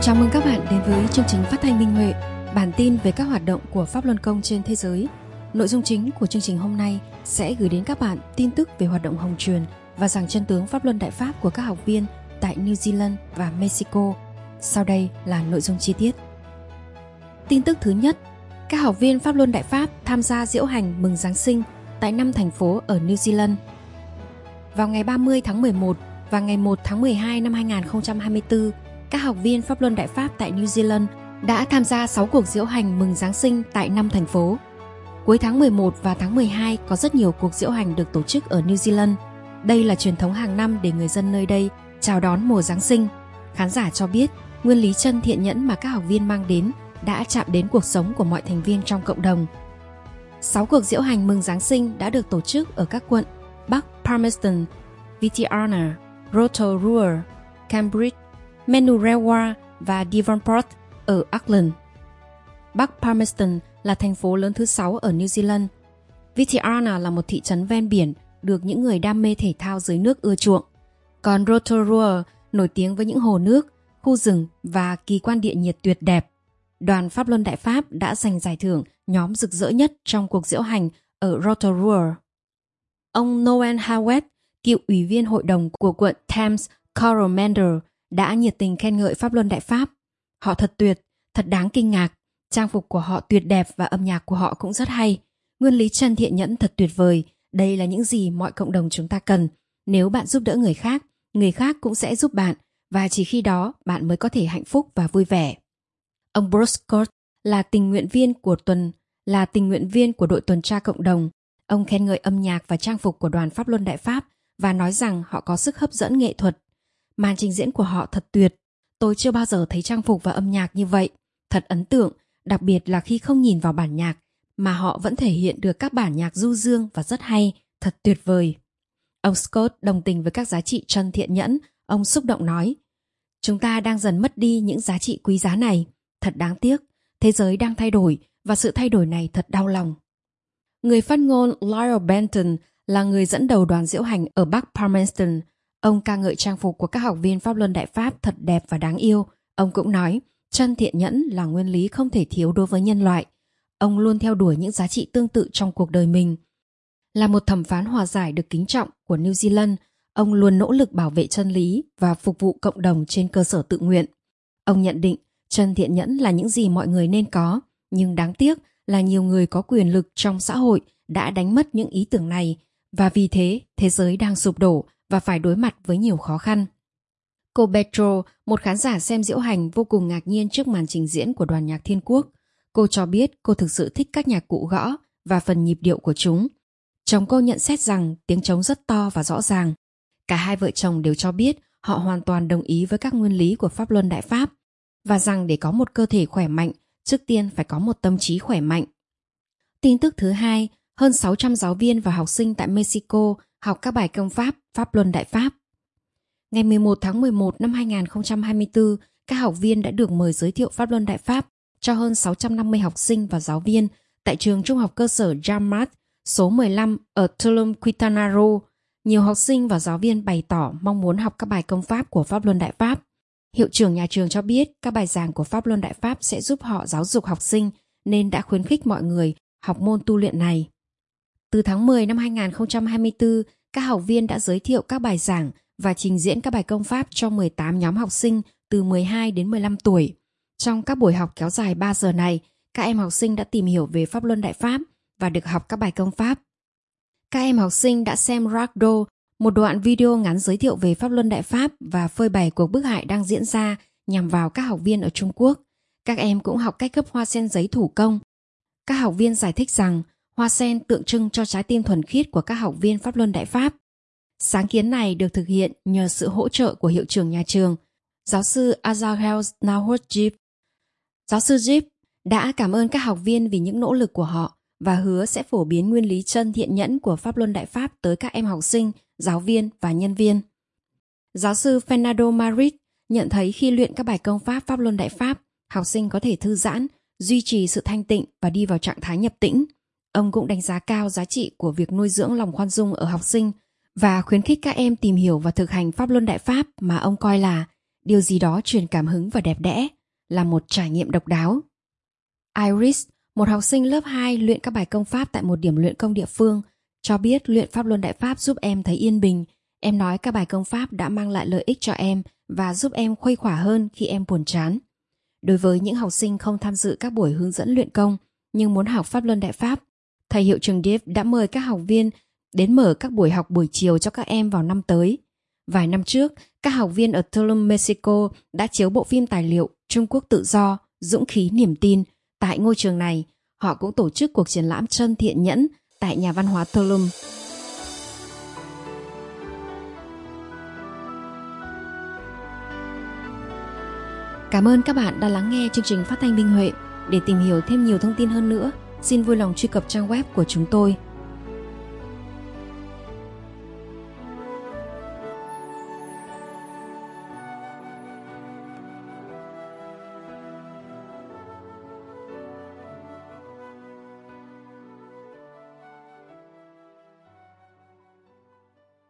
Chào mừng các bạn đến với chương trình phát thanh Minh Huệ, bản tin về các hoạt động của Pháp Luân Công trên thế giới. Nội dung chính của chương trình hôm nay sẽ gửi đến các bạn tin tức về hoạt động hồng truyền và giảng chân tướng Pháp Luân Đại Pháp của các học viên tại New Zealand và Mexico. Sau đây là nội dung chi tiết. Tin tức thứ nhất, các học viên Pháp Luân Đại Pháp tham gia diễu hành mừng Giáng sinh tại 5 thành phố ở New Zealand. Vào ngày 30 tháng 11 và ngày 1 tháng 12 năm 2024, các học viên Pháp Luân Đại Pháp tại New Zealand đã tham gia 6 cuộc diễu hành mừng Giáng sinh tại 5 thành phố. Cuối tháng 11 và tháng 12 có rất nhiều cuộc diễu hành được tổ chức ở New Zealand. Đây là truyền thống hàng năm để người dân nơi đây chào đón mùa Giáng sinh. Khán giả cho biết, nguyên lý chân thiện nhẫn mà các học viên mang đến đã chạm đến cuộc sống của mọi thành viên trong cộng đồng. 6 cuộc diễu hành mừng Giáng sinh đã được tổ chức ở các quận Bắc Palmerston, Vientiane, Rotorua, Cambridge, Manurewa và Devonport ở Auckland. Bắc Palmerston là thành phố lớn thứ 6 ở New Zealand. Vientiane là một thị trấn ven biển được những người đam mê thể thao dưới nước ưa chuộng. Còn Rotorua nổi tiếng với những hồ nước, khu rừng và kỳ quan địa nhiệt tuyệt đẹp. Đoàn Pháp Luân Đại Pháp đã giành giải thưởng nhóm rực rỡ nhất trong cuộc diễu hành ở Rotorua. Ông Noel Howard, cựu ủy viên hội đồng của quận Thames Coromandel, đã nhiệt tình khen ngợi Pháp Luân Đại Pháp. Họ thật tuyệt, thật đáng kinh ngạc. Trang phục của họ tuyệt đẹp và âm nhạc của họ cũng rất hay. Nguyên lý chân thiện nhẫn thật tuyệt vời. Đây là những gì mọi cộng đồng chúng ta cần. Nếu bạn giúp đỡ người khác cũng sẽ giúp bạn. Và chỉ khi đó bạn mới có thể hạnh phúc và vui vẻ. Ông Bruce Scott là tình nguyện viên của đội tuần tra cộng đồng. Ông khen ngợi âm nhạc và trang phục của đoàn Pháp Luân Đại Pháp và nói rằng họ có sức hấp dẫn nghệ thuật. Màn trình diễn của họ thật tuyệt. Tôi chưa bao giờ thấy trang phục và âm nhạc như vậy. Thật ấn tượng, đặc biệt là khi không nhìn vào bản nhạc, mà họ vẫn thể hiện được các bản nhạc du dương và rất hay, thật tuyệt vời. Ông Scott đồng tình với các giá trị chân thiện nhẫn. Ông xúc động nói, chúng ta đang dần mất đi những giá trị quý giá này. Thật đáng tiếc, thế giới đang thay đổi và sự thay đổi này thật đau lòng. Người phát ngôn Lyle Benton là người dẫn đầu đoàn diễu hành ở Bắc Palmerston. Ông ca ngợi trang phục của các học viên Pháp Luân Đại Pháp thật đẹp và đáng yêu. Ông cũng nói, chân thiện nhẫn là nguyên lý không thể thiếu đối với nhân loại. Ông luôn theo đuổi những giá trị tương tự trong cuộc đời mình. Là một thẩm phán hòa giải được kính trọng của New Zealand, ông luôn nỗ lực bảo vệ chân lý và phục vụ cộng đồng trên cơ sở tự nguyện. Ông nhận định, chân thiện nhẫn là những gì mọi người nên có, nhưng đáng tiếc là nhiều người có quyền lực trong xã hội đã đánh mất những ý tưởng này, và vì thế, thế giới đang sụp đổ và phải đối mặt với nhiều khó khăn. Cô Petro, một khán giả xem diễu hành, vô cùng ngạc nhiên trước màn trình diễn của đoàn nhạc Thiên Quốc. Cô cho biết cô thực sự thích các nhạc cụ gõ và phần nhịp điệu của chúng. Chồng cô nhận xét rằng tiếng trống rất to và rõ ràng. Cả hai vợ chồng đều cho biết họ hoàn toàn đồng ý với các nguyên lý của Pháp Luân Đại Pháp và rằng để có một cơ thể khỏe mạnh, trước tiên phải có một tâm trí khỏe mạnh. Tin tức thứ hai, hơn 600 giáo viên và học sinh tại Mexico học các bài công pháp Pháp Luân Đại Pháp. Ngày 11 tháng 11 năm 2024, các học viên đã được mời giới thiệu Pháp Luân Đại Pháp cho hơn 650 học sinh và giáo viên tại trường trung học cơ sở Jamat số 15 ở Tulum, Quintana Roo. Nhiều học sinh và giáo viên bày tỏ mong muốn học các bài công pháp của Pháp Luân Đại Pháp. Hiệu trưởng nhà trường cho biết các bài giảng của Pháp Luân Đại Pháp sẽ giúp họ giáo dục học sinh nên đã khuyến khích mọi người học môn tu luyện này. Từ tháng 10 năm 2024, các học viên đã giới thiệu các bài giảng và trình diễn các bài công pháp cho 18 nhóm học sinh từ 12 đến 15 tuổi. Trong các buổi học kéo dài 3 giờ này, các em học sinh đã tìm hiểu về Pháp Luân Đại Pháp và được học các bài công pháp. Các em học sinh đã xem Ragdo, một đoạn video ngắn giới thiệu về Pháp Luân Đại Pháp và phơi bày cuộc bức hại đang diễn ra nhằm vào các học viên ở Trung Quốc. Các em cũng học cách gấp hoa sen giấy thủ công. Các học viên giải thích rằng hoa sen tượng trưng cho trái tim thuần khiết của các học viên Pháp Luân Đại Pháp. Sáng kiến này được thực hiện nhờ sự hỗ trợ của hiệu trưởng nhà trường, giáo sư Azahel Nahor-Jip. Giáo sư Jip đã cảm ơn các học viên vì những nỗ lực của họ và hứa sẽ phổ biến nguyên lý chân thiện nhẫn của Pháp Luân Đại Pháp tới các em học sinh, giáo viên và nhân viên. Giáo sư Fernando Marit nhận thấy khi luyện các bài công pháp Pháp Luân Đại Pháp, học sinh có thể thư giãn, duy trì sự thanh tịnh và đi vào trạng thái nhập tĩnh. Ông cũng đánh giá cao giá trị của việc nuôi dưỡng lòng khoan dung ở học sinh và khuyến khích các em tìm hiểu và thực hành Pháp Luân Đại Pháp mà ông coi là điều gì đó truyền cảm hứng và đẹp đẽ. là một trải nghiệm độc đáo. Iris, một học sinh lớp 2 luyện các bài công pháp tại một điểm luyện công địa phương, cho biết luyện Pháp Luân Đại Pháp giúp em thấy yên bình. Em nói các bài công pháp đã mang lại lợi ích cho em và giúp em khuây khỏa hơn khi em buồn chán. Đối với những học sinh không tham dự các buổi hướng dẫn luyện công nhưng muốn học Pháp Luân Đại Pháp, thầy hiệu trường Dave đã mời các học viên đến mở các buổi học buổi chiều cho các em vào năm tới. Vài năm trước, các học viên ở Tulum, Mexico đã chiếu bộ phim tài liệu Trung Quốc tự do, dũng khí niềm tin. Tại ngôi trường này, họ cũng tổ chức cuộc triển lãm chân thiện nhẫn tại nhà văn hóa Tulum. Cảm ơn các bạn đã lắng nghe chương trình phát thanh Minh Huệ. Để tìm hiểu thêm nhiều thông tin hơn nữa, xin vui lòng truy cập trang web của chúng tôi